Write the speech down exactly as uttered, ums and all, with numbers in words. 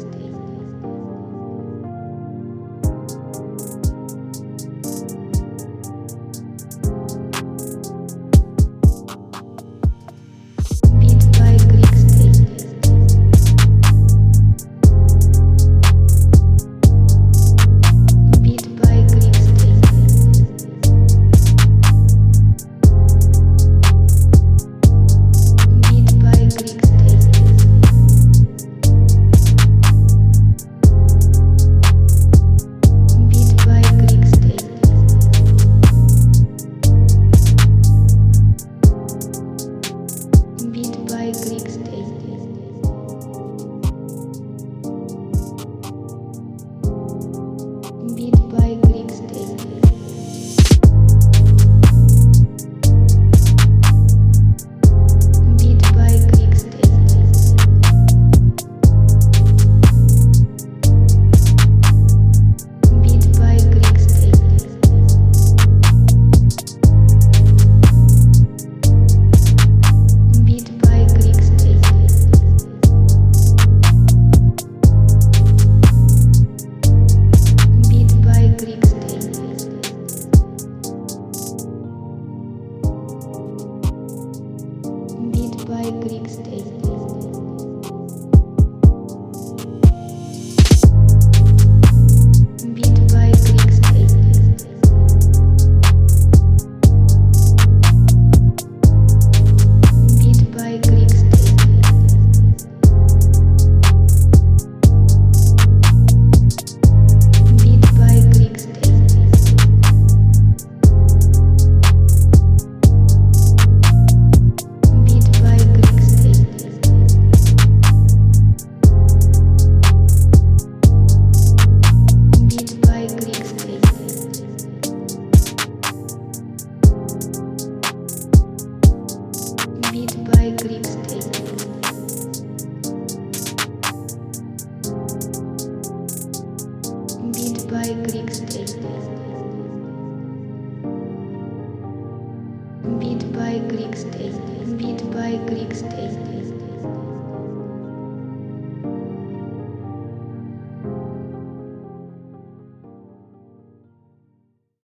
Greek state. Beat by Greek state. Beat by Greek state. Beat by Greek state. Beat by Greek state. Beat by Greek state. Beat by Greek state. Beat by Greek state.